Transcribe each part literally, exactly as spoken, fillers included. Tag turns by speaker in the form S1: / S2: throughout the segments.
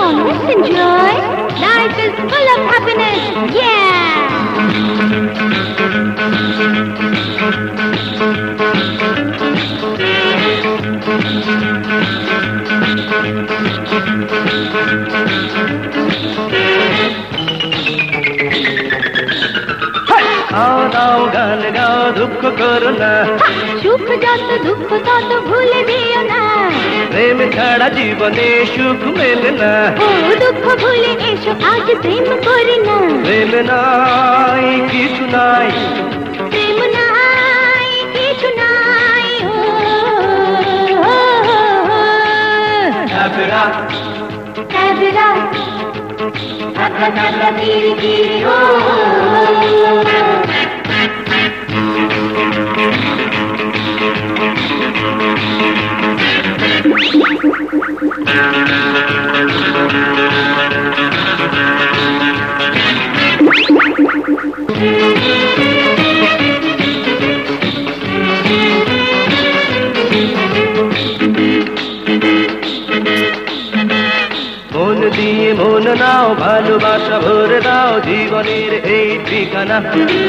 S1: on, let's enjoy. Life is full of happiness, yeah!
S2: आओ दाओ गान गाओ दुख करो ना
S1: সুখ যত দুঃখ তত ভুলে দিও না
S2: প্রেম ছাড়া জীবনে সুখ মেলে না
S1: ও দুঃখ ভুলে এসো আজ প্রেম করি না
S2: প্রেম নাই কিছু নাই
S1: প্রেম নাই কিছু নাই ও
S2: আবরা
S1: আবরা আবরা আবরা গিরি গিরি ও
S2: মন দিয়ে মন নাও ভালোবাসা ভরে দাও জীবনের এই ঠিকানা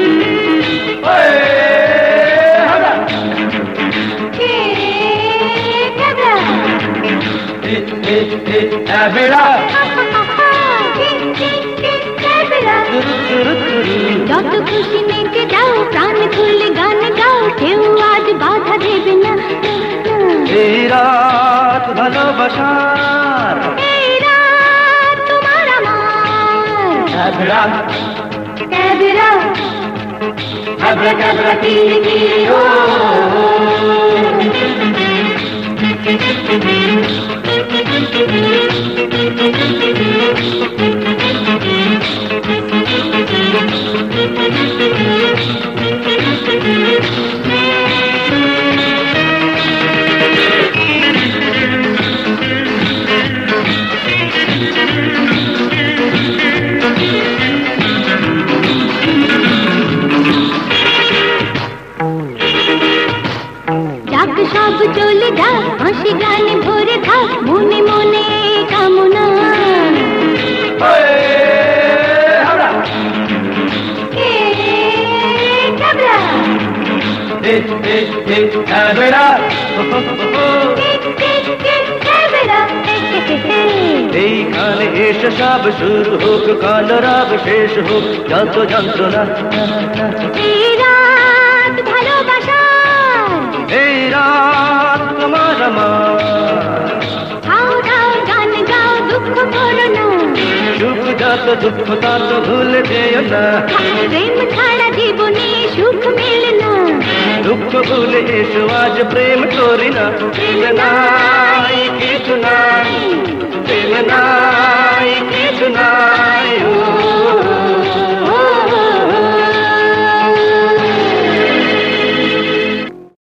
S1: যত খুশি মেতে যাও প্রাণ খুলে গান গাও কেউ আজ বাধা দেবে না
S2: এই রাত ভালোবাসার
S1: এই রাত তোমার আমার
S2: আবরা
S1: আবরা
S2: আবরা আবরা কিরি কিরি ও
S1: যাক সব চলে যা হাসি গানে ভরে থাক মনে মনে কামনা
S2: এইখানে এসে সব শুরু হোক কাল রাব শেষ হোক যত যন্ত্রণা
S1: এই রাত ভালোবাসার
S2: এই রাত তোমার আমার
S1: গাও গাও গান গাও দুঃখ করো না
S2: সুখ যত দুঃখ তত ভুলে যেও না
S1: প্রেম ছাড়া জীবনে সুখ মেলে না
S2: দুঃখ ভুলে এসো আজ প্রেম করি না প্রেম নাই কিছু নাই প্রেম নাই